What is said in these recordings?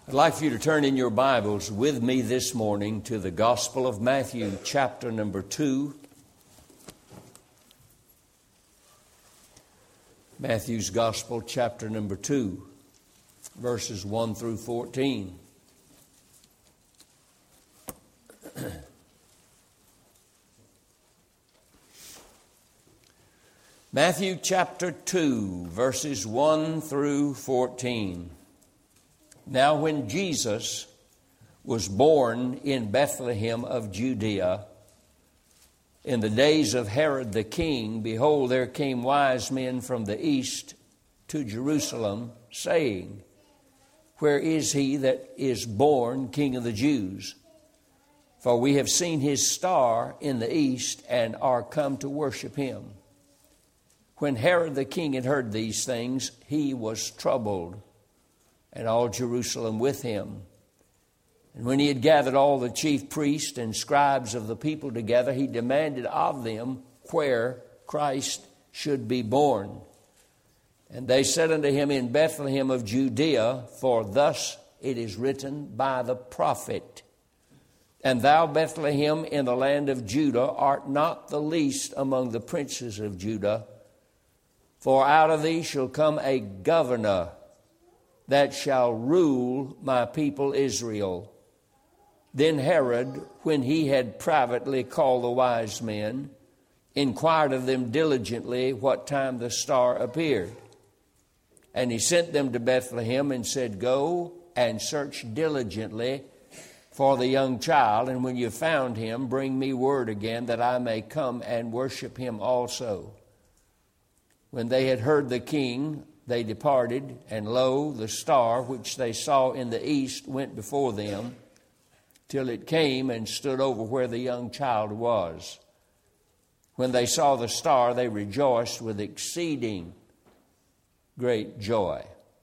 I'd like for you to turn in your Bibles with me this morning to the Gospel of Matthew, chapter number 2. Matthew's Gospel, chapter number 2, verses 1 through 14. Matthew chapter 2, verses 1 through 14. Now when Jesus was born in Bethlehem of Judea, in the days of Herod the king, behold, there came wise men from the east to Jerusalem, saying, Where is he that is born King of the Jews? For we have seen his star in the east and are come to worship him. When Herod the king had heard these things, he was troubled, and all Jerusalem with him. And when he had gathered all the chief priests and scribes of the people together, he demanded of them where Christ should be born. And they said unto him, In Bethlehem of Judea, for thus it is written by the prophet, And thou, Bethlehem, in the land of Judah, art not the least among the princes of Judah, for out of thee shall come a governor that shall rule my people Israel. Then Herod, when he had privately called the wise men, inquired of them diligently what time the star appeared. And he sent them to Bethlehem and said, Go and search diligently for the young child, and when you found him, bring me word again that I may come and worship him also. When they had heard the king, they departed, and lo, the star which they saw in the east went before them, till it came and stood over where the young child was. When they saw the star, they rejoiced with exceeding great joy.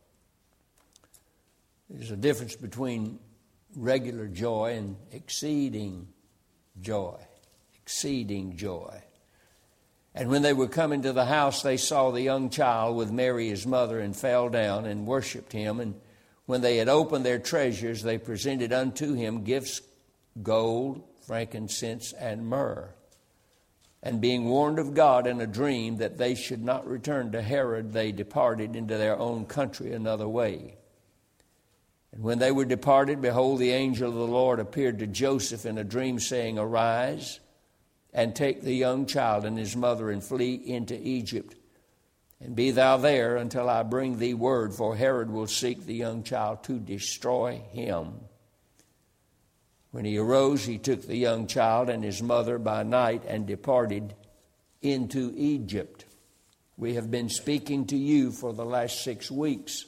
There's a difference between regular joy and exceeding joy. Exceeding joy. And when they were coming to the house, they saw the young child with Mary his mother, and fell down and worshipped him. And when they had opened their treasures, they presented unto him gifts, gold, frankincense, and myrrh. And being warned of God in a dream that they should not return to Herod, they departed into their own country another way. And when they were departed, behold, the angel of the Lord appeared to Joseph in a dream, saying, Arise, and take the young child and his mother, and flee into Egypt. And be thou there until I bring thee word, for Herod will seek the young child to destroy him. When he arose, he took the young child and his mother by night and departed into Egypt. We have been speaking to you for the last 6 weeks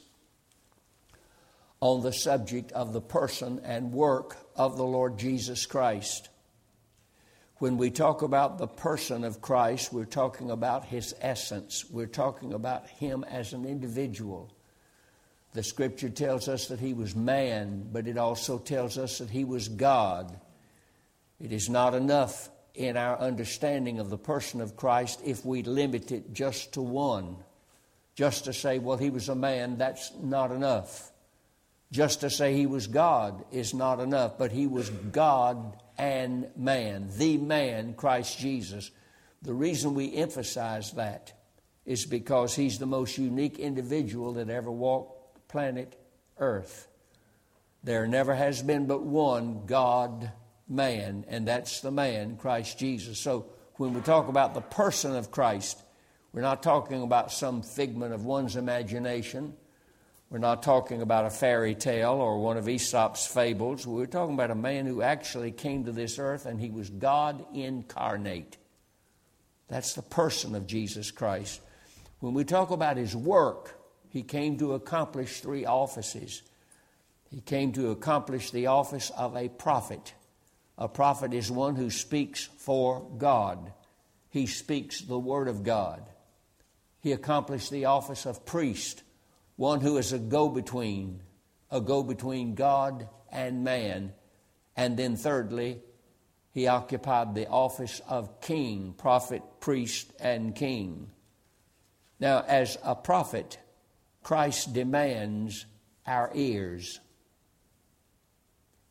on the subject of the person and work of the Lord Jesus Christ. When we talk about the person of Christ, we're talking about his essence. We're talking about him as an individual. The scripture tells us that he was man, but it also tells us that he was God. It is not enough in our understanding of the person of Christ if we limit it just to one. Just to say, well, he was a man, that's not enough. Just to say he was God is not enough, but he was God and man, the man, Christ Jesus. The reason we emphasize that is because he's the most unique individual that ever walked planet Earth. There never has been but one God-man, and that's the man, Christ Jesus. So when we talk about the person of Christ, we're not talking about some figment of one's imagination. We're not talking about a fairy tale or one of Aesop's fables. We're talking about a man who actually came to this earth, and he was God incarnate. That's the person of Jesus Christ. When we talk about his work, he came to accomplish 3 offices. He came to accomplish the office of a prophet. A prophet is one who speaks for God. He speaks the word of God. He accomplished the office of priest, one who is a go-between God and man. And then thirdly, he occupied the office of king, prophet, priest, and king. Now, as a prophet, Christ demands our ears.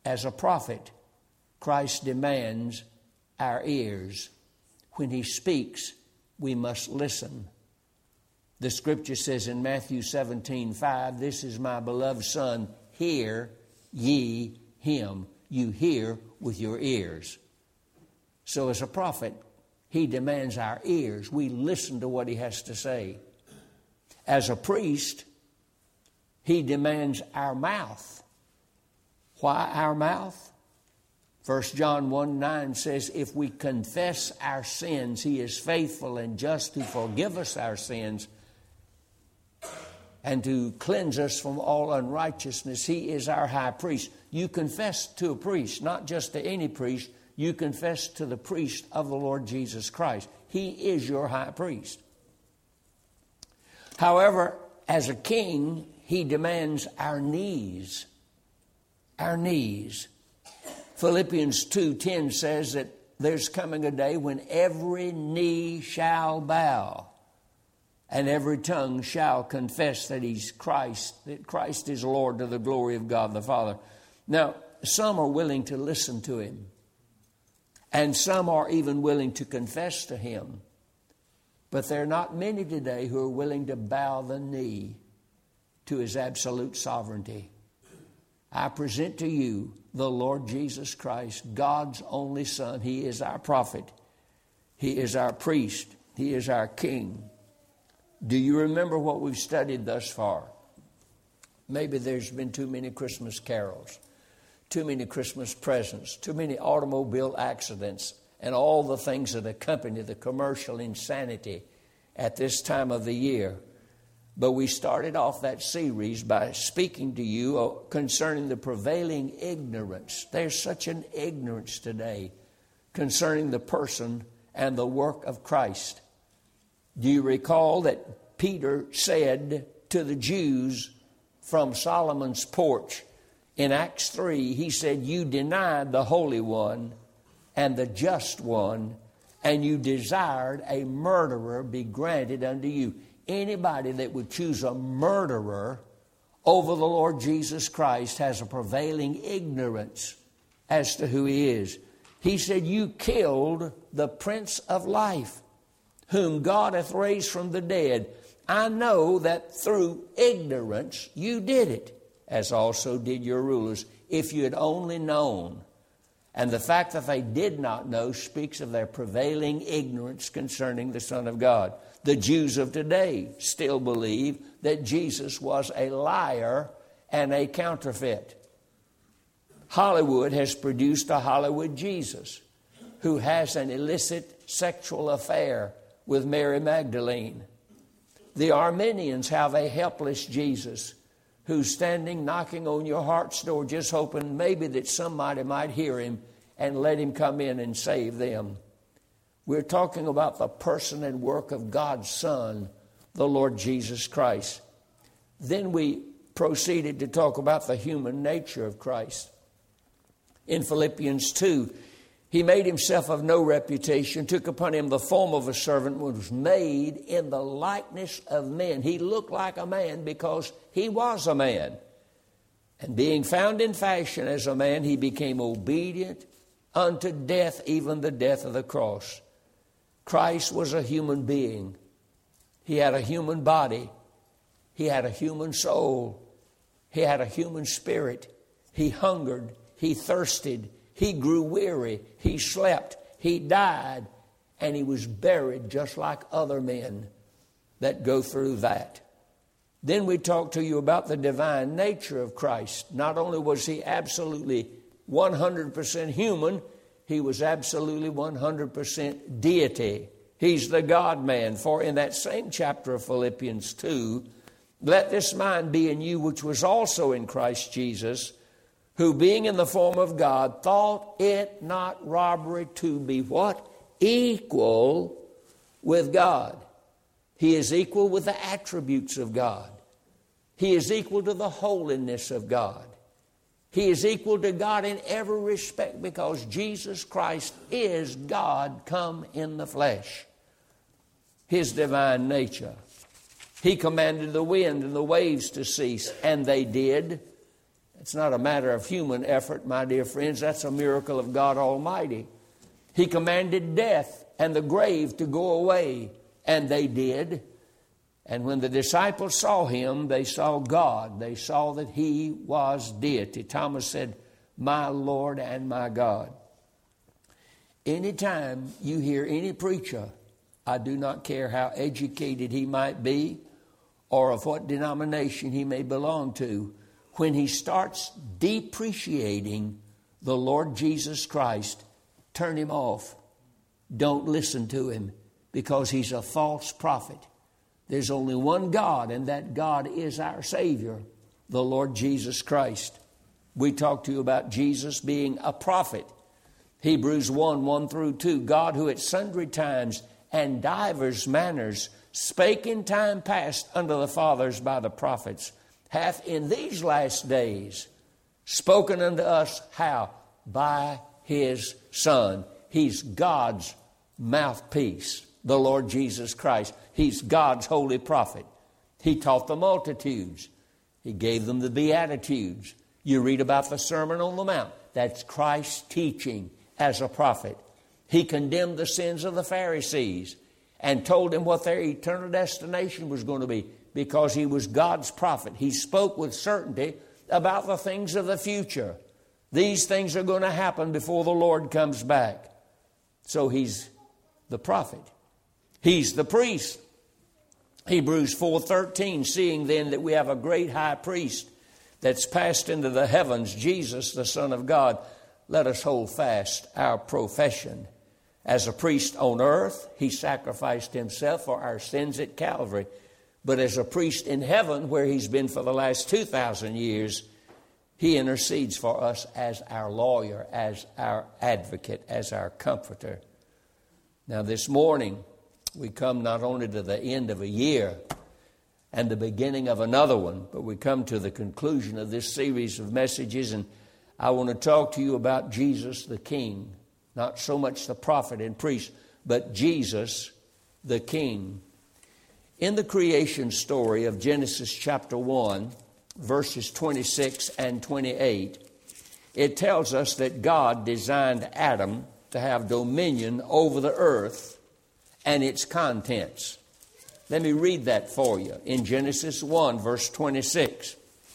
as a prophet, Christ demands our ears. When he speaks, we must listen. The scripture says in Matthew 17:5, "This is my beloved Son, hear ye him." You hear with your ears. So as a prophet, he demands our ears. We listen to what he has to say. As a priest, he demands our mouth. Why our mouth? 1 John 1:9 says, "If we confess our sins, he is faithful and just to forgive us our sins and to cleanse us from all unrighteousness." He is our high priest. You confess to a priest, not just to any priest. You confess to the priest of the Lord Jesus Christ. He is your high priest. However, as a king, he demands our knees. Our knees. Philippians 2:10 says that there's coming a day when every knee shall bow and every tongue shall confess that he's Christ, that Christ is Lord, to the glory of God the Father. Now, some are willing to listen to him, and some are even willing to confess to him. But there are not many today who are willing to bow the knee to his absolute sovereignty. I present to you the Lord Jesus Christ, God's only Son. He is our prophet. He is our priest. He is our king. Do you remember what we've studied thus far? Maybe there's been too many Christmas carols, too many Christmas presents, too many automobile accidents, and all the things that accompany the commercial insanity at this time of the year. But we started off that series by speaking to you concerning the prevailing ignorance. There's such an ignorance today concerning the person and the work of Christ. Do you recall that Peter said to the Jews from Solomon's porch in Acts 3, he said, "You denied the Holy One and the Just One, and you desired a murderer be granted unto you." Anybody that would choose a murderer over the Lord Jesus Christ has a prevailing ignorance as to who he is. He said, "You killed the Prince of Life, whom God hath raised from the dead. I know that through ignorance you did it, as also did your rulers, if you had only known." And the fact that they did not know speaks of their prevailing ignorance concerning the Son of God. The Jews of today still believe that Jesus was a liar and a counterfeit. Hollywood has produced a Hollywood Jesus who has an illicit sexual affair with Mary Magdalene. The Arminians have a helpless Jesus who's standing knocking on your heart's door, just hoping maybe that somebody might hear him and let him come in and save them. We're talking about the person and work of God's Son, the Lord Jesus Christ. Then we proceeded to talk about the human nature of Christ. In Philippians 2, he made himself of no reputation, took upon him the form of a servant, was made in the likeness of men. He looked like a man because he was a man. And being found in fashion as a man, he became obedient unto death, even the death of the cross. Christ was a human being. He had a human body. He had a human soul. He had a human spirit. He hungered. He thirsted. He grew weary. He slept. He died. And he was buried just like other men that go through that. Then we talked to you about the divine nature of Christ. Not only was he absolutely 100% human, he was absolutely 100% deity. He's the God-man. For in that same chapter of Philippians 2, "Let this mind be in you, which was also in Christ Jesus, who being in the form of God, thought it not robbery to be" what? Equal with God. He is equal with the attributes of God. He is equal to the holiness of God. He is equal to God in every respect because Jesus Christ is God come in the flesh. His divine nature. He commanded the wind and the waves to cease, and they did. It's not a matter of human effort, my dear friends. That's a miracle of God Almighty. He commanded death and the grave to go away, and they did. And when the disciples saw him, they saw God. They saw that he was deity. Thomas said, "My Lord and my God." Anytime you hear any preacher, I do not care how educated he might be or of what denomination he may belong to, when he starts depreciating the Lord Jesus Christ, turn him off. Don't listen to him, because he's a false prophet. There's only one God, and that God is our Savior, the Lord Jesus Christ. We talked to you about Jesus being a prophet. Hebrews 1 through 2, God who at sundry times and divers manners spake in time past unto the fathers by the prophets, hath in these last days spoken unto us how? By his Son. He's God's mouthpiece, the Lord Jesus Christ. He's God's holy prophet. He taught the multitudes. He gave them the Beatitudes. You read about the Sermon on the Mount. That's Christ's teaching as a prophet. He condemned the sins of the Pharisees and told them what their eternal destination was going to be, because he was God's prophet. He spoke with certainty about the things of the future. These things are going to happen before the Lord comes back. So he's the prophet. He's the priest. Hebrews 4:13, seeing then that we have a great high priest that's passed into the heavens, Jesus, the Son of God, let us hold fast our profession. As a priest on earth, he sacrificed himself for our sins at Calvary. But as a priest in heaven, where he's been for the last 2,000 years, he intercedes for us as our lawyer, as our advocate, as our comforter. Now this morning, we come not only to the end of a year and the beginning of another one, but we come to the conclusion of this series of messages, and I want to talk to you about Jesus the King. Not so much the prophet and priest, but Jesus the King. In the creation story of Genesis chapter 1, verses 26 and 28, it tells us that God designed Adam to have dominion over the earth and its contents. Let me read that for you. In Genesis 1, verse 26.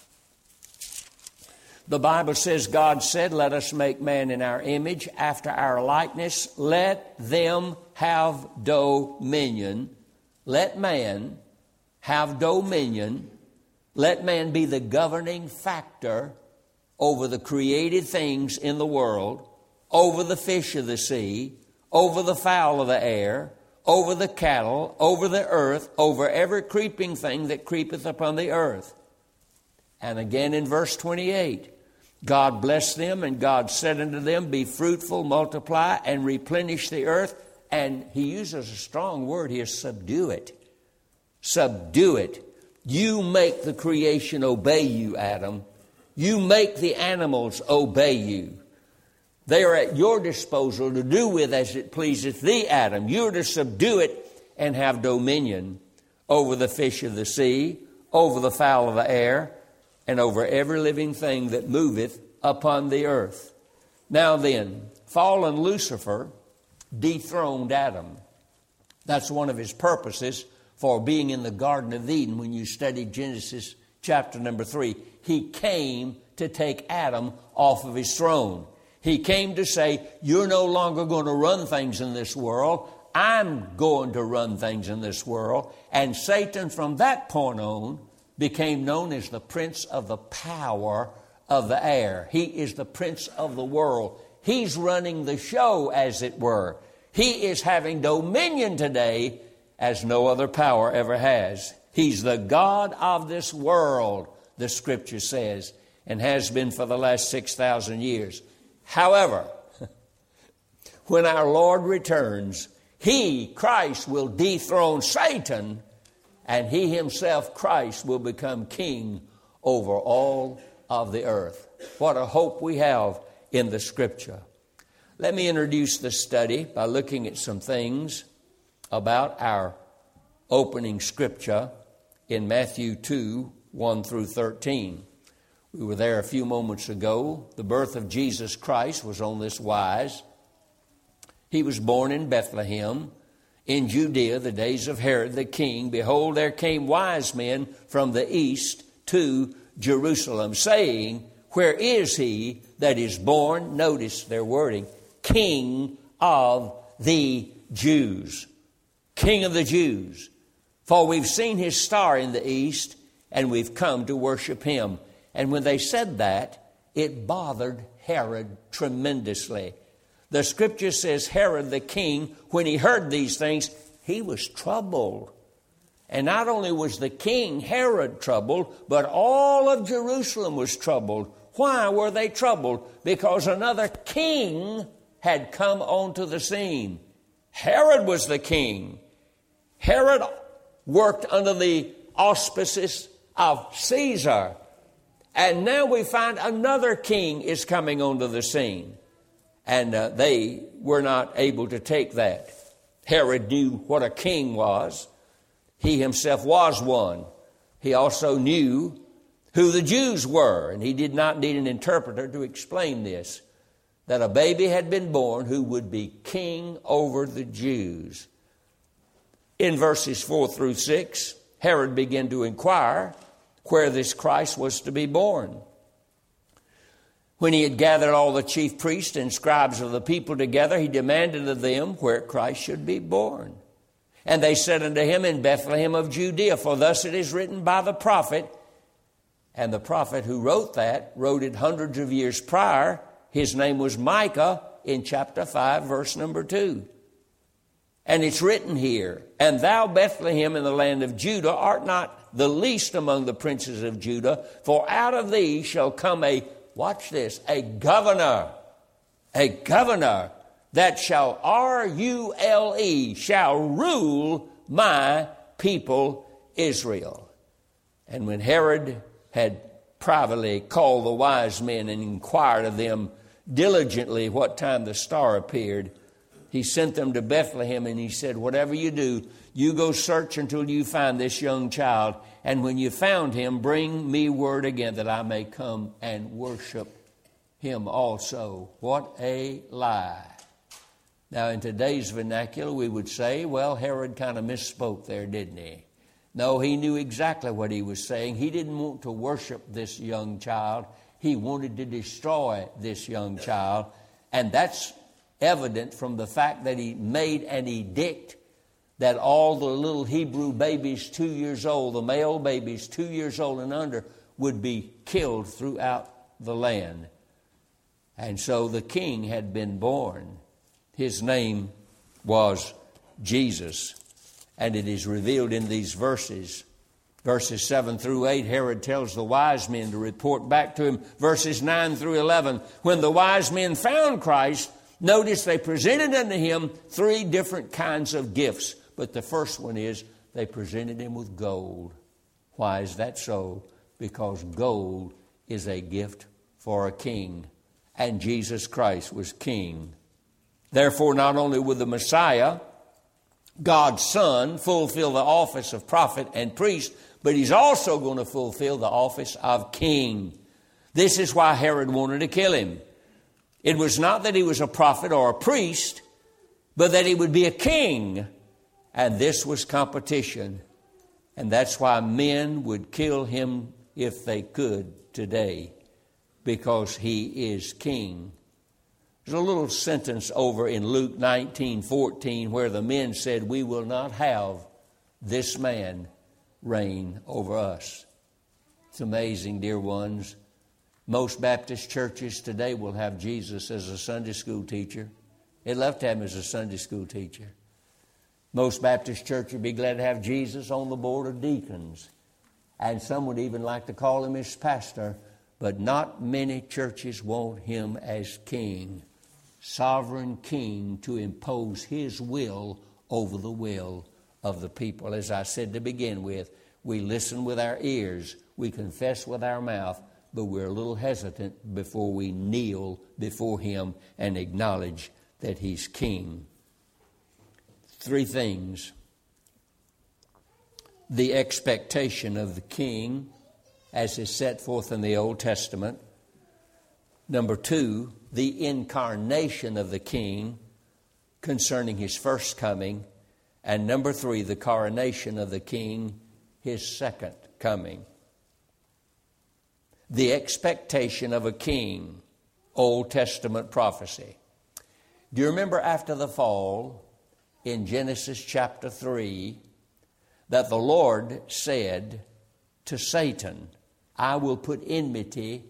The Bible says, God said, let us make man in our image, after our likeness. Let them have dominion. Let man have dominion. Let man be the governing factor over the created things in the world, over the fish of the sea, over the fowl of the air, over the cattle, over the earth, over every creeping thing that creepeth upon the earth. And again in verse 28, God blessed them, and God said unto them, be fruitful, multiply, and replenish the earth. And he uses a strong word here, subdue it. Subdue it. You make the creation obey you, Adam. You make the animals obey you. They are at your disposal to do with as it pleaseth thee, Adam. You're to subdue it and have dominion over the fish of the sea, over the fowl of the air, and over every living thing that moveth upon the earth. Now then, fallen Lucifer dethroned Adam. That's one of his purposes for being in the Garden of Eden. When you study Genesis chapter number 3, he came to take Adam off of his throne. He came to say, you're no longer going to run things in this world. I'm going to run things in this world. And Satan, from that point on, became known as the prince of the power of the air. He is the prince of the world. He's running the show, as it were. He is having dominion today as no other power ever has. He's the God of this world, the Scripture says, and has been for the last 6,000 years. However, when our Lord returns, He, Christ, will dethrone Satan, and He Himself, Christ, will become king over all of the earth. What a hope we have in the Scripture. Let me introduce the study by looking at some things about our opening Scripture in Matthew 2, 1 through 13. We were there a few moments ago. The birth of Jesus Christ was on this wise. He was born in Bethlehem, in Judea, the days of Herod the king. Behold, there came wise men from the east to Jerusalem, saying, where is he that is born, notice their wording, King of the Jews? King of the Jews. For we've seen his star in the east, and we've come to worship him. And when they said that, it bothered Herod tremendously. The scripture says Herod the king, when he heard these things, he was troubled. And not only was the king Herod troubled, but all of Jerusalem was troubled. Why were they troubled? Because another king had come onto the scene. Herod was the king. Herod worked under the auspices of Caesar. And now we find another king is coming onto the scene. And they were not able to take that. Herod knew what a king was. He himself was one. He also knew who the Jews were, and he did not need an interpreter to explain this, that a baby had been born who would be king over the Jews. In verses 4 through 6, Herod began to inquire where this Christ was to be born. When he had gathered all the chief priests and scribes of the people together, he demanded of them where Christ should be born. And they said unto him, in Bethlehem of Judea, for thus it is written by the prophet. And the prophet who wrote that wrote it hundreds of years prior. His name was Micah in chapter 5, verse number 2. And it's written here, and thou, Bethlehem, in the land of Judah, art not the least among the princes of Judah, for out of thee shall come a, watch this, a governor that shall, R-U-L-E, shall rule my people Israel. And when Herod had privately called the wise men and inquired of them diligently what time the star appeared, he sent them to Bethlehem, and he said, whatever you do, you go search until you find this young child. And when you found him, bring me word again that I may come and worship him also. What a lie. Now, in today's vernacular, we would say, well, Herod kind of misspoke there, didn't he? No, he knew exactly what he was saying. He didn't want to worship this young child. He wanted to destroy this young child. And that's evident from the fact that he made an edict that all the little Hebrew babies 2 years old, the male babies 2 years old and under, would be killed throughout the land. And so the king had been born. His name was Jesus. And it is revealed in these verses. Verses 7 through 8, Herod tells the wise men to report back to him. Verses 9 through 11, when the wise men found Christ, notice they presented unto him 3 different kinds of gifts. But the first one is they presented him with gold. Why is that so? Because gold is a gift for a king. And Jesus Christ was king. Therefore, not only would the Messiah, God's Son, fulfill the office of prophet and priest, but he's also going to fulfill the office of king. This is why Herod wanted to kill him. It was not that he was a prophet or a priest, but that he would be a king. And this was competition. And that's why men would kill him if they could today, because he is king. There's a little sentence over in Luke 19:14 where the men said, we will not have this man reign over us. It's amazing, dear ones. Most Baptist churches today will have Jesus as a Sunday school teacher. They'd love to have him as a Sunday school teacher. Most Baptist churches would be glad to have Jesus on the board of deacons. And some would even like to call him his pastor. But not many churches want him as king. Sovereign king to impose his will over the will of the people. As I said to begin with, we listen with our ears, we confess with our mouth, but we're a little hesitant before we kneel before him and acknowledge that he's king. 3 things. The expectation of the king, as is set forth in the Old Testament. Number 2, the incarnation of the King concerning his first coming. And number 3, the coronation of the King, his second coming. The expectation of a king, Old Testament prophecy. Do you remember after the fall in Genesis chapter 3 that the Lord said to Satan, I will put enmity,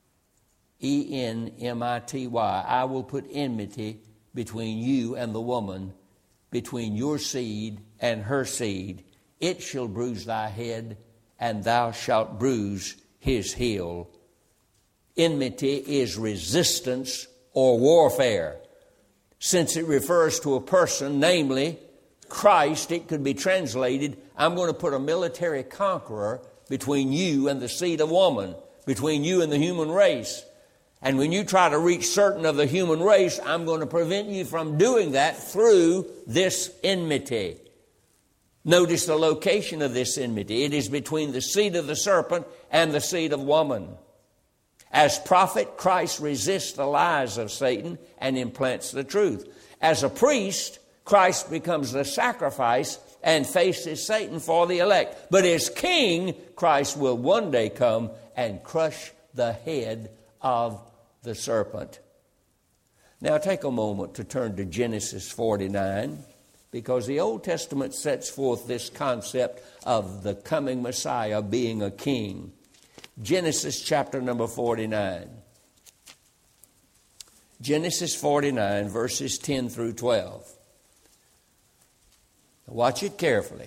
E-N-M-I-T-Y, I will put enmity between you and the woman, between your seed and her seed. It shall bruise thy head, and thou shalt bruise his heel. Enmity is resistance or warfare. Since it refers to a person, namely Christ, it could be translated, I'm going to put a military conqueror between you and the seed of woman, between you and the human race. And when you try to reach certain of the human race, I'm going to prevent you from doing that through this enmity. Notice the location of this enmity. It is between the seed of the serpent and the seed of woman. As prophet, Christ resists the lies of Satan and implants the truth. As a priest, Christ becomes the sacrifice and faces Satan for the elect. But as king, Christ will one day come and crush the head of the serpent. Now take a moment to turn to Genesis 49, because the Old Testament sets forth this concept of the coming Messiah being a king. Genesis chapter number 49. Genesis 49, verses 10 through 12. Watch it carefully.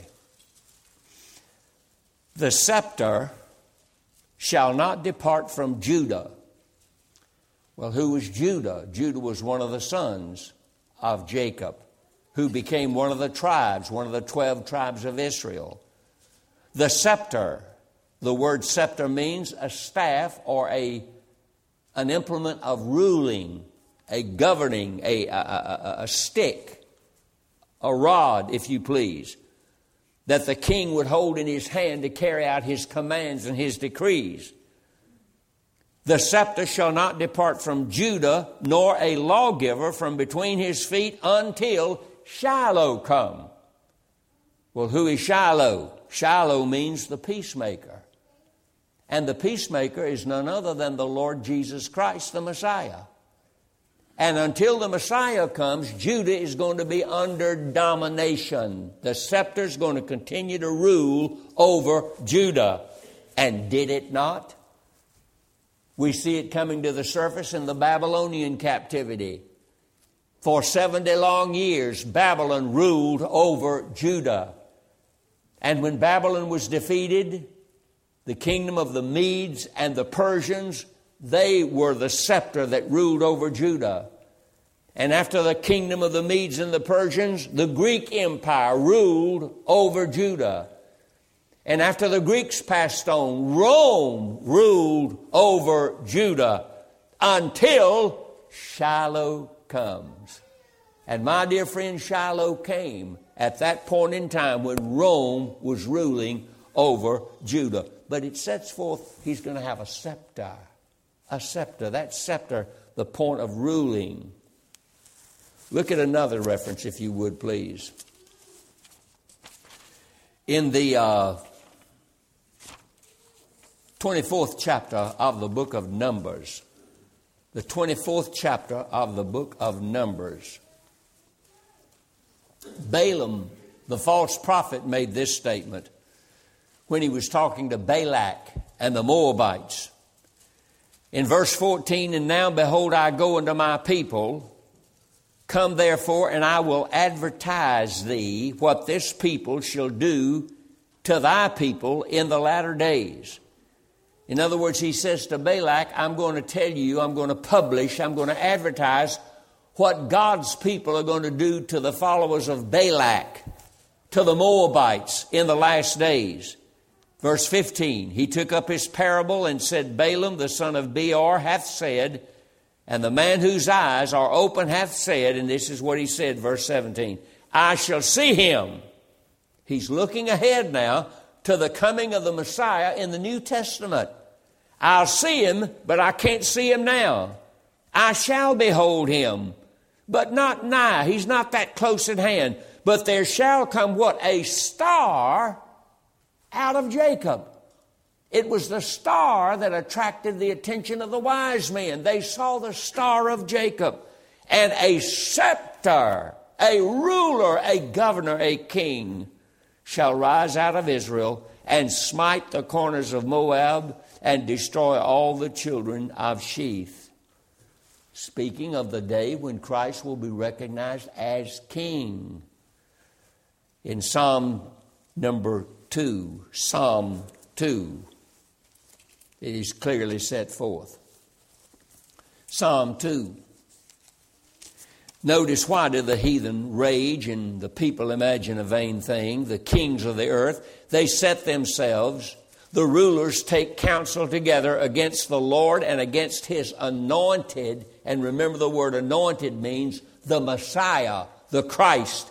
The scepter shall not depart from Judah. Well, who was Judah? Judah was one of the sons of Jacob, who became one of the tribes, one of the 12 tribes of Israel. The scepter, the word scepter means a staff or an implement of ruling, a governing, a stick, a rod, if you please, that the king would hold in his hand to carry out his commands and his decrees. The scepter shall not depart from Judah, nor a lawgiver from between his feet until Shiloh come. Well, who is Shiloh? Shiloh means the peacemaker. And the peacemaker is none other than the Lord Jesus Christ, the Messiah. And until the Messiah comes, Judah is going to be under domination. The scepter is going to continue to rule over Judah. And did it not? We see it coming to the surface in the Babylonian captivity. For 70 long years, Babylon ruled over Judah. And when Babylon was defeated, the kingdom of the Medes and the Persians, they were the scepter that ruled over Judah. And after the kingdom of the Medes and the Persians, the Greek Empire ruled over Judah. And after the Greeks passed on, Rome ruled over Judah until Shiloh comes. And my dear friend, Shiloh came at that point in time when Rome was ruling over Judah. But it sets forth he's going to have a scepter. A scepter. That scepter, the point of ruling. Look at another reference, if you would, please. In the 24th chapter of the book of Numbers. The 24th chapter of the book of Numbers. Balaam, the false prophet, made this statement when he was talking to Balak and the Moabites. In verse 14, and now behold, I go unto my people. Come therefore, and I will advertise thee what this people shall do to thy people in the latter days. In other words, he says to Balak, I'm going to tell you, I'm going to publish, I'm going to advertise what God's people are going to do to the followers of Balak, to the Moabites in the last days. Verse 15, he took up his parable and said, Balaam the son of Beor hath said, and the man whose eyes are open hath said, and this is what he said, verse 17, I shall see him. He's looking ahead now to the coming of the Messiah in the New Testament. I'll see him, but I can't see him now. I shall behold him, but not nigh. He's not that close at hand. But there shall come what? A star out of Jacob. It was the star that attracted the attention of the wise men. They saw the star of Jacob. And a scepter, a ruler, a governor, a king shall rise out of Israel and smite the corners of Moab and destroy all the children of Sheth. Speaking of the day when Christ will be recognized as king. In Psalm number 2, Psalm 2, it is clearly set forth. Psalm 2. Notice, why do the heathen rage and the people imagine a vain thing? The kings of the earth, they set themselves. The rulers take counsel together against the Lord and against his anointed. And remember, the word anointed means the Messiah, the Christ.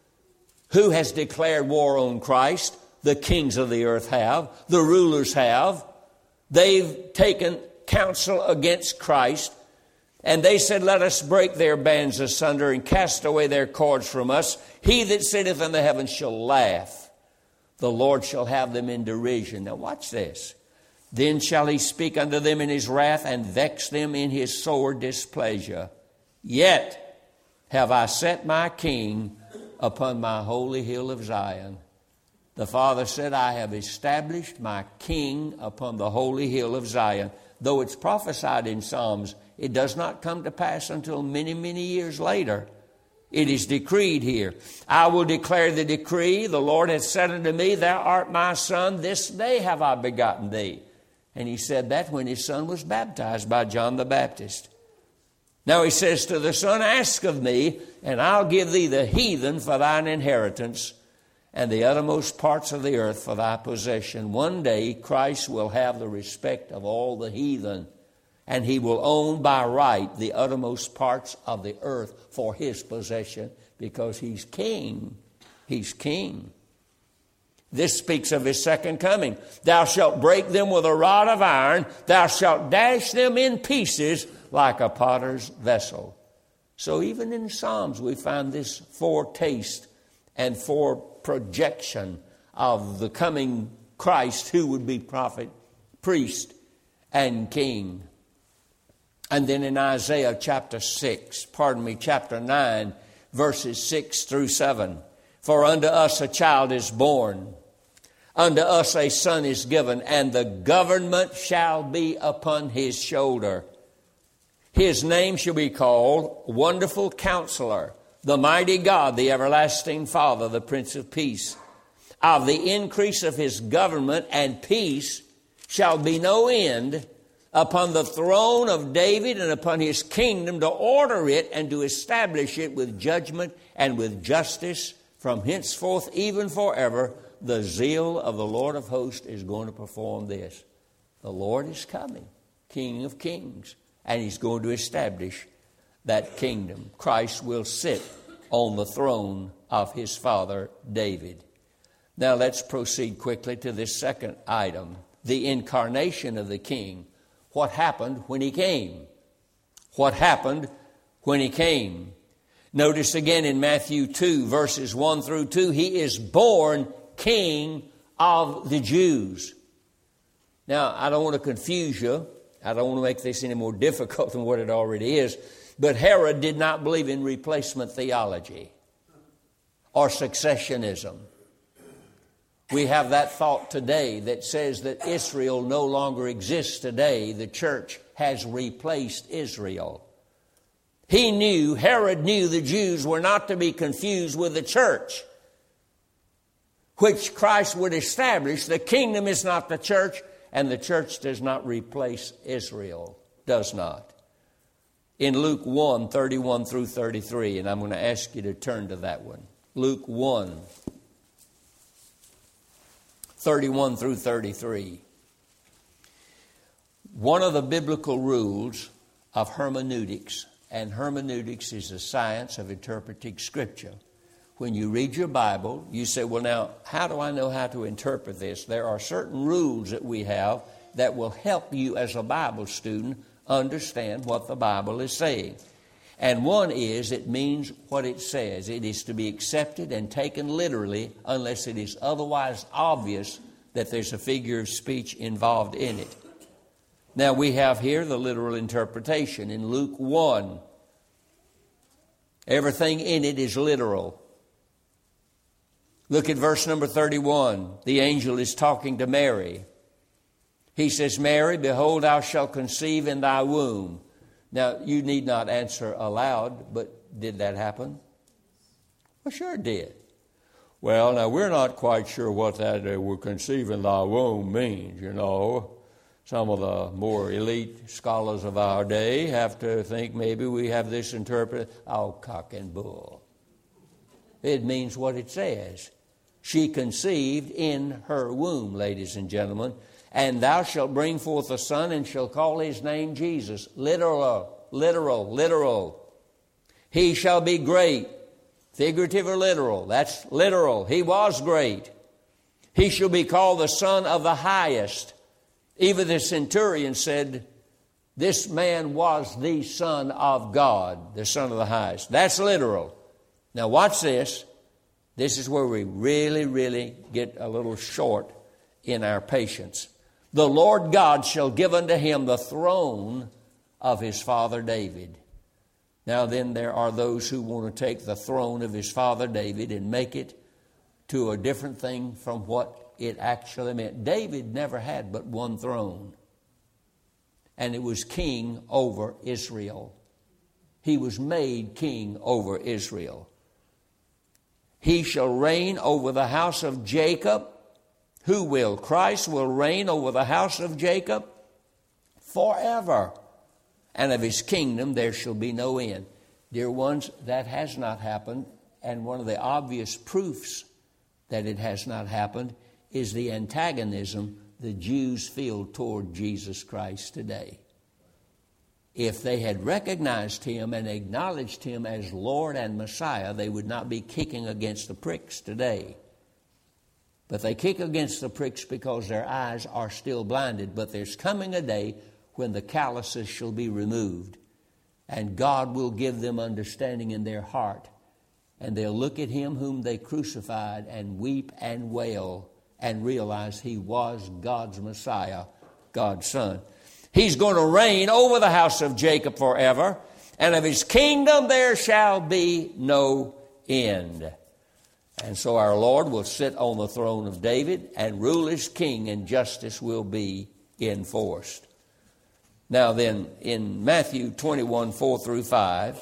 Who has declared war on Christ? The kings of the earth have. The rulers have. They've taken counsel against Christ. And they said, let us break their bands asunder and cast away their cords from us. He that sitteth in the heavens shall laugh. The Lord shall have them in derision. Now watch this. Then shall he speak unto them in his wrath and vex them in his sore displeasure. Yet have I set my king upon my holy hill of Zion. The Father said, I have established my king upon the holy hill of Zion. Though it's prophesied in Psalms, it does not come to pass until many, many years later. It is decreed here. I will declare the decree. The Lord hath said unto me, thou art my son. This day have I begotten thee. And he said that when his son was baptized by John the Baptist. Now he says to the son, ask of me, and I'll give thee the heathen for thine inheritance, and the uttermost parts of the earth for thy possession. One day Christ will have the respect of all the heathen, and he will own by right the uttermost parts of the earth for his possession, because he's king. He's king. This speaks of his second coming. Thou shalt break them with a rod of iron. Thou shalt dash them in pieces like a potter's vessel. So even in Psalms we find this foretaste and projection of the coming Christ, who would be prophet, priest, and king. And then in Isaiah chapter 9, verses 6 through 7. For unto us a child is born, unto us a son is given, and the government shall be upon his shoulder. His name shall be called Wonderful Counselor, the Mighty God, the Everlasting Father, the Prince of Peace. Of the increase of his government and peace shall be no end upon the throne of David and upon his kingdom, to order it and to establish it with judgment and with justice from henceforth even forever. The zeal of the Lord of hosts is going to perform this. The Lord is coming, King of kings, and he's going to establish that kingdom. Christ will sit on the throne of his father David. Now let's proceed quickly to this second item, the incarnation of the king. What happened when he came? What happened when he came? Notice again in Matthew 2, verses 1 through 2, he is born King of the Jews. Now, I don't want to confuse you. I don't want to make this any more difficult than what it already is. But Herod did not believe in replacement theology or successionism. We have that thought today that says that Israel no longer exists today. The church has replaced Israel. Herod knew the Jews were not to be confused with the church, which Christ would establish. The kingdom is not the church, and the church does not replace Israel. Does not. In Luke 1, 31 through 33, and I'm going to ask you to turn to that one. Luke 1, 31 through 33. One of the biblical rules of hermeneutics, and hermeneutics is the science of interpreting Scripture, when you read your Bible, you say, well, now, how do I know how to interpret this? There are certain rules that we have that will help you as a Bible student understand what the Bible is saying. And one is, it means what it says. It is to be accepted and taken literally unless it is otherwise obvious that there's a figure of speech involved in it. Now, we have here the literal interpretation. In Luke 1, everything in it is literal. Look at verse number 31. The angel is talking to Mary. He says, Mary, behold, thou shalt conceive in thy womb. Now, you need not answer aloud, but did that happen? Well, sure it did. Well, now, we're not quite sure what that will conceive in thy womb means, you know. Some of the more elite scholars of our day have to think maybe we have this interpreted. Oh, cock and bull. It means what it says. She conceived in her womb, ladies and gentlemen. And thou shalt bring forth a son and shall call his name Jesus. Literal. He shall be great. Figurative or literal? That's literal. He was great. He shall be called the Son of the Highest. Even the centurion said, this man was the Son of God, the Son of the Highest. That's literal. Now watch this. This is where we really get a little short in our patience. The Lord God shall give unto him the throne of his father David. Now then, there are those who want to take the throne of his father David and make it to a different thing from what it actually meant. David never had but one throne, and it was king over Israel. He was made king over Israel. He shall reign over the house of Jacob. Who will? Christ will reign over the house of Jacob forever. And of his kingdom there shall be no end. Dear ones, that has not happened. And one of the obvious proofs that it has not happened is the antagonism the Jews feel toward Jesus Christ today. If they had recognized him and acknowledged him as Lord and Messiah, they would not be kicking against the pricks today. But they kick against the pricks because their eyes are still blinded. But there's coming a day when the calluses shall be removed, and God will give them understanding in their heart. And they'll look at him whom they crucified and weep and wail and realize he was God's Messiah, God's Son. He's going to reign over the house of Jacob forever, and of his kingdom there shall be no end. And so our Lord will sit on the throne of David and rule as king, and justice will be enforced. Now then, in Matthew 21, 4 through 5,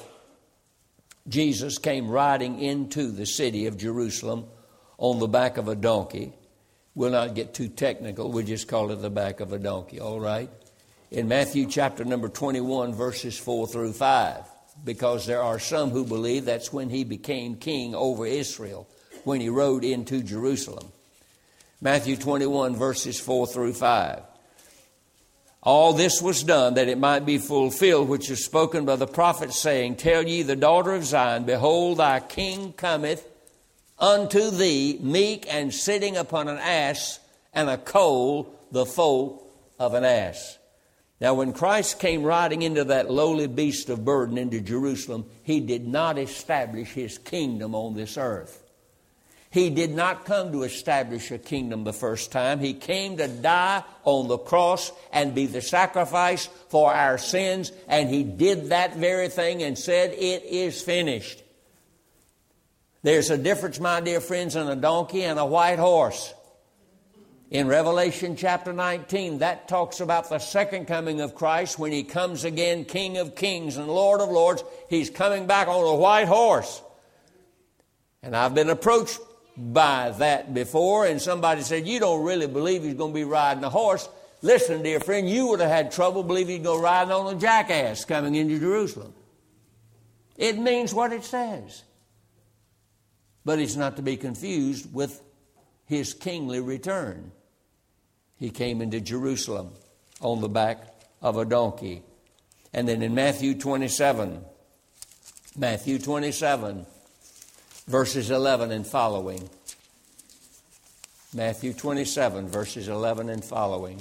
Jesus came riding into the city of Jerusalem on the back of a donkey. We'll not get too technical. We'll just call it the back of a donkey, all right? In Matthew chapter number 21, verses 4 through 5, because there are some who believe that's when he became king over Israel, when he rode into Jerusalem. Matthew 21, verses 4 through 5. All this was done that it might be fulfilled, which is spoken by the prophet, saying, Tell ye the daughter of Zion, Behold, thy king cometh unto thee, meek and sitting upon an ass, and a colt, the foal of an ass. Now, when Christ came riding into that lowly beast of burden into Jerusalem, he did not establish his kingdom on this earth. He did not come to establish a kingdom the first time. He came to die on the cross and be the sacrifice for our sins. And he did that very thing and said, It is finished. There's a difference, my dear friends, in a donkey and a white horse. In Revelation chapter 19, that talks about the second coming of Christ when he comes again, King of kings and Lord of lords. He's coming back on a white horse. And I've been approached by that before, and somebody said, you don't really believe he's going to be riding a horse. Listen, dear friend, you would have had trouble believing he'd go riding on a jackass coming into Jerusalem. It means what it says. But it's not to be confused with his kingly return. He came into Jerusalem on the back of a donkey. And then in Matthew 27, verses 11 and following. Matthew 27, verses 11 and following.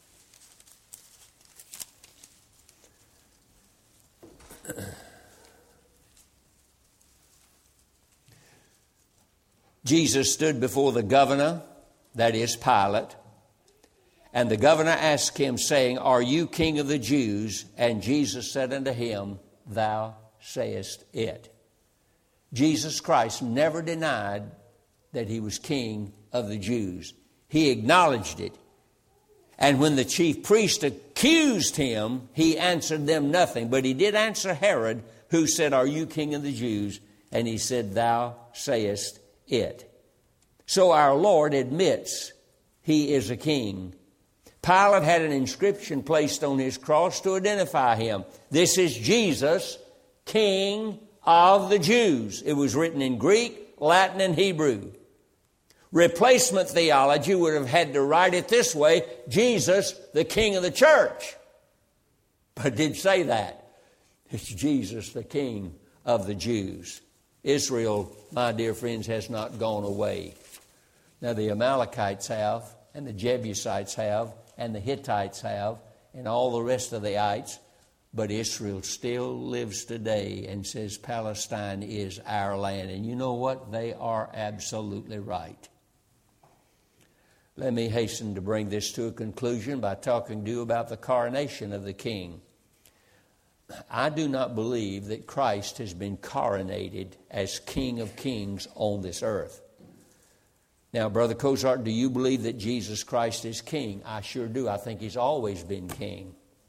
Jesus stood before the governor, that is Pilate, and the governor asked him, saying, Are you king of the Jews? And Jesus said unto him, Thou sayest it. Jesus Christ never denied that he was king of the Jews. He acknowledged it. And when the chief priest accused him, he answered them nothing. But he did answer Herod, who said, Are you king of the Jews? And he said, Thou sayest it. So our Lord admits he is a king. Pilate had an inscription placed on his cross to identify him. This is Jesus, King of the Jews. It was written in Greek, Latin, and Hebrew. Replacement theology would have had to write it this way, Jesus, the King of the church. But it did say that. It's Jesus, the King of the Jews. Israel, my dear friends, has not gone away. Now the Amalekites have, and the Jebusites have, and the Hittites have, and all the rest of the ites. But Israel still lives today and says Palestine is our land. And you know what? They are absolutely right. Let me hasten to bring this to a conclusion by talking to you about the coronation of the king. I do not believe that Christ has been coronated as King of Kings on this earth. Now, Brother Cozart, do you believe that Jesus Christ is king? I sure do. I think he's always been king.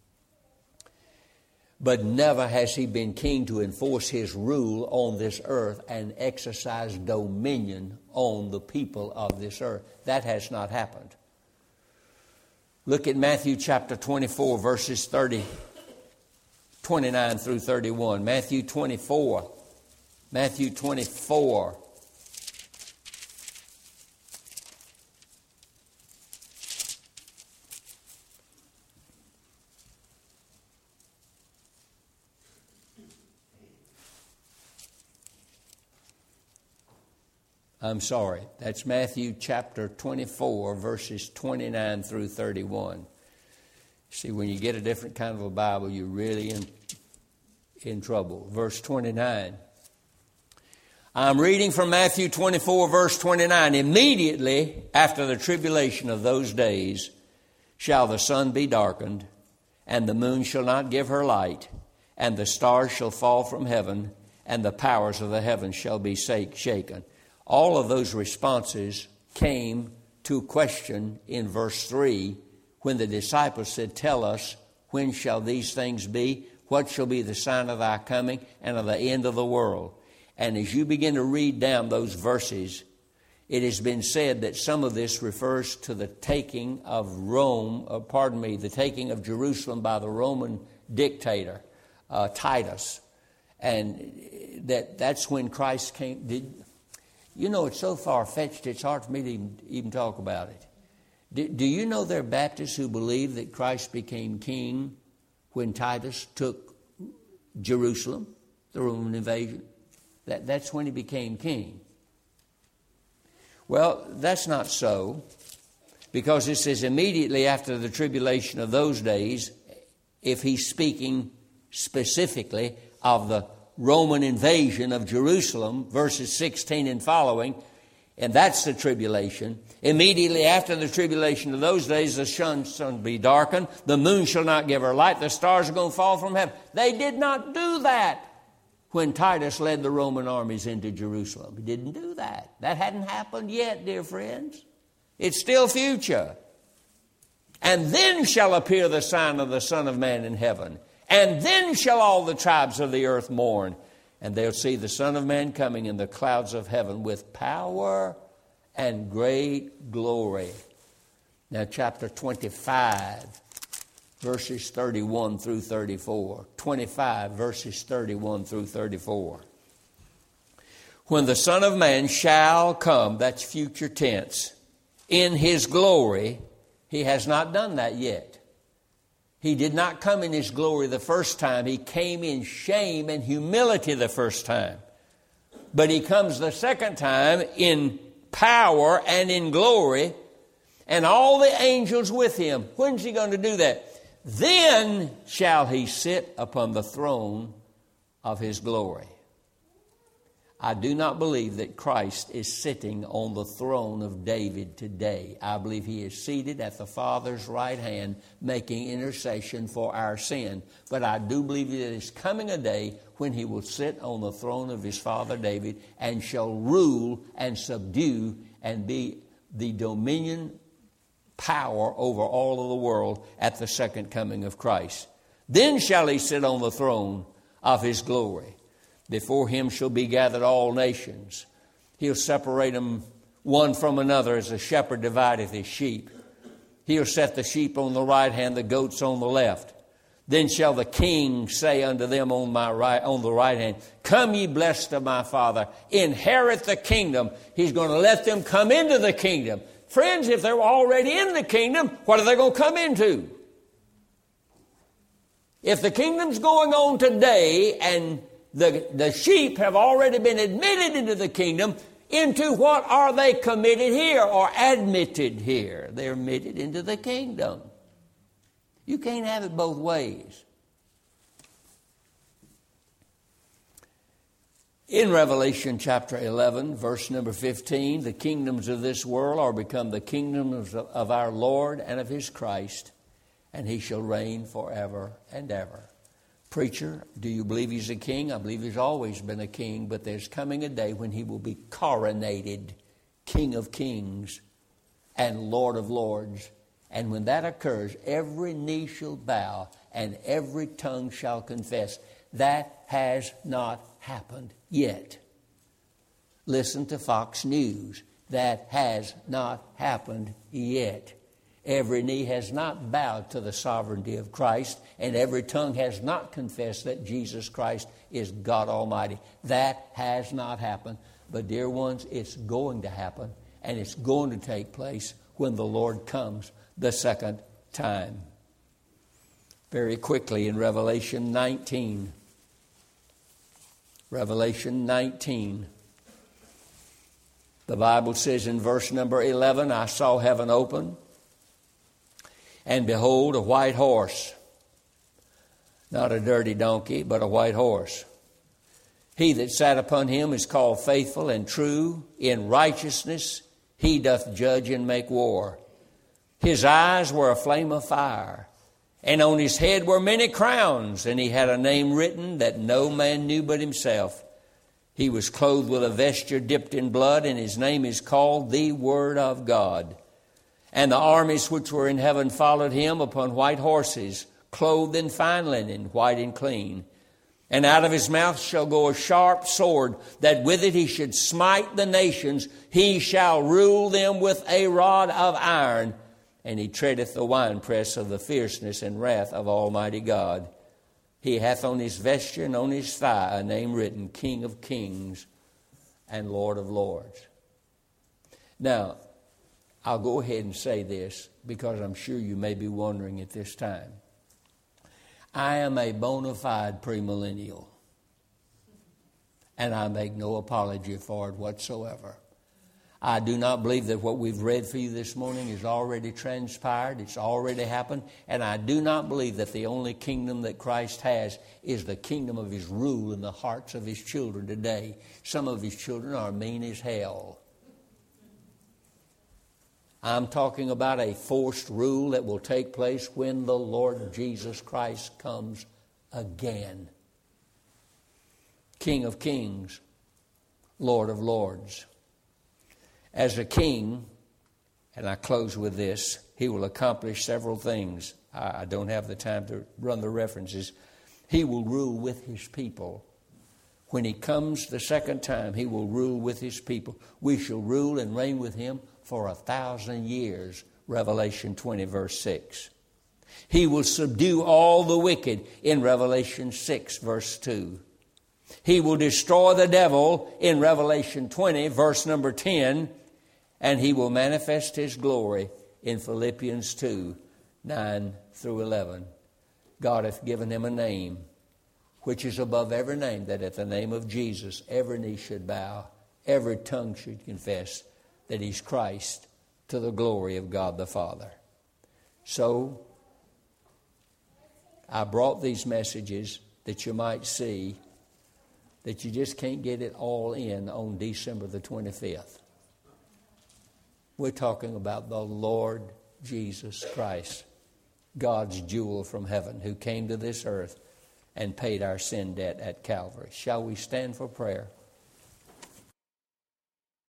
But never has he been king to enforce his rule on this earth and exercise dominion on the people of this earth. That has not happened. Look at Matthew chapter 24, verses 29 through 31. Matthew 24. I'm sorry, that's Matthew chapter 24, verses 29 through 31. See, when you get a different kind of a Bible, you're really in trouble. Verse 29. I'm reading from Matthew 24, verse 29. Immediately after the tribulation of those days shall the sun be darkened, and the moon shall not give her light, and the stars shall fall from heaven, and the powers of the heavens shall be shaken. All of those responses came to a question in verse 3 when the disciples said, Tell us, when shall these things be? What shall be the sign of thy coming and of the end of the world? And as you begin to read down those verses, it has been said that some of this refers to the taking of the taking of Jerusalem by the Roman dictator, Titus. And that's when Christ came. You know, it's so far-fetched, it's hard for me to even talk about it. Do you know there are Baptists who believe that Christ became king when Titus took Jerusalem, the Roman invasion? That's when he became king. Well, that's not so, because it says immediately after the tribulation of those days, if he's speaking specifically of the Roman invasion of Jerusalem, verses 16 and following, and that's the tribulation. Immediately after the tribulation of those days, the sun shall be darkened, the moon shall not give her light, the stars are going to fall from heaven. They did not do that when Titus led the Roman armies into Jerusalem. He didn't do that. That hadn't happened yet, dear friends. It's still future. And then shall appear the sign of the Son of Man in heaven. And then shall all the tribes of the earth mourn, and they'll see the Son of Man coming in the clouds of heaven with power and great glory. Now, chapter 25, verses 31 through 34. 25, verses 31 through 34. When the Son of Man shall come, that's future tense, in his glory, he has not done that yet. He did not come in his glory the first time. He came in shame and humility the first time. but he comes the second time in power and in glory, and all the angels with him. When's he going to do that? Then shall he sit upon the throne of his glory. I do not believe that Christ is sitting on the throne of David today. I believe he is seated at the Father's right hand making intercession for our sin. But I do believe that there is coming a day when he will sit on the throne of his father David and shall rule and subdue and be the dominion power over all of the world at the second coming of Christ. Then shall he sit on the throne of his glory. Before him shall be gathered all nations. He'll separate them one from another as a shepherd divideth his sheep. He'll set the sheep on the right hand, the goats on the left. Then shall the king say unto them on the right hand, Come ye blessed of my Father, inherit the kingdom. He's going to let them come into the kingdom. Friends, if they're already in the kingdom, what are they going to come into? If the kingdom's going on today and the sheep have already been admitted into the kingdom, into what are they committed here or admitted here? They're admitted into the kingdom. You can't have it both ways. In Revelation chapter 11, verse number 15, the kingdoms of this world are become the kingdoms of our Lord and of his Christ, and he shall reign forever and ever. Preacher, do you believe he's a king? I believe he's always been a king, but there's coming a day when he will be coronated King of Kings and Lord of Lords. And when that occurs, every knee shall bow and every tongue shall confess. That has not happened yet. Listen to Fox News. That has not happened yet. Every knee has not bowed to the sovereignty of Christ, and every tongue has not confessed that Jesus Christ is God Almighty. That has not happened. But dear ones, it's going to happen, and it's going to take place when the Lord comes the second time. Very quickly in Revelation 19. Revelation 19. The Bible says in verse number 11, I saw heaven open, and behold, a white horse. Not a dirty donkey, but a white horse. He that sat upon him is called Faithful and True. In righteousness he doth judge and make war. His eyes were a flame of fire, and on his head were many crowns, and he had a name written that no man knew but himself. He was clothed with a vesture dipped in blood, and his name is called the Word of God. And the armies which were in heaven followed him upon white horses, clothed in fine linen, white and clean. And out of his mouth shall go a sharp sword, that with it he should smite the nations. He shall rule them with a rod of iron, and he treadeth the winepress of the fierceness and wrath of Almighty God. He hath on his vesture and on his thigh a name written, King of Kings and Lord of Lords. Now, I'll go ahead and say this because I'm sure you may be wondering at this time. I am a bona fide premillennial, and I make no apology for it whatsoever. I do not believe that what we've read for you this morning is already transpired. It's already happened. And I do not believe that the only kingdom that Christ has is the kingdom of his rule in the hearts of his children today. Some of his children are mean as hell. I'm talking about a forced rule that will take place when the Lord Jesus Christ comes again. King of Kings, Lord of Lords. As a king, and I close with this, he will accomplish several things. I don't have the time to run the references. He will rule with his people. When he comes the second time, he will rule with his people. We shall rule and reign with him for 1,000 years, Revelation 20, verse 6. He will subdue all the wicked in Revelation 6, verse 2. He will destroy the devil in Revelation 20, verse number 10. And he will manifest his glory in Philippians 2, 9 through 11. God hath given him a name which is above every name, that at the name of Jesus every knee should bow, every tongue should confess that He's Christ, to the glory of God the Father. So, I brought these messages that you might see that you just can't get it all in on December the 25th. We're talking about the Lord Jesus Christ, God's jewel from heaven, who came to this earth and paid our sin debt at Calvary. Shall we stand for prayer?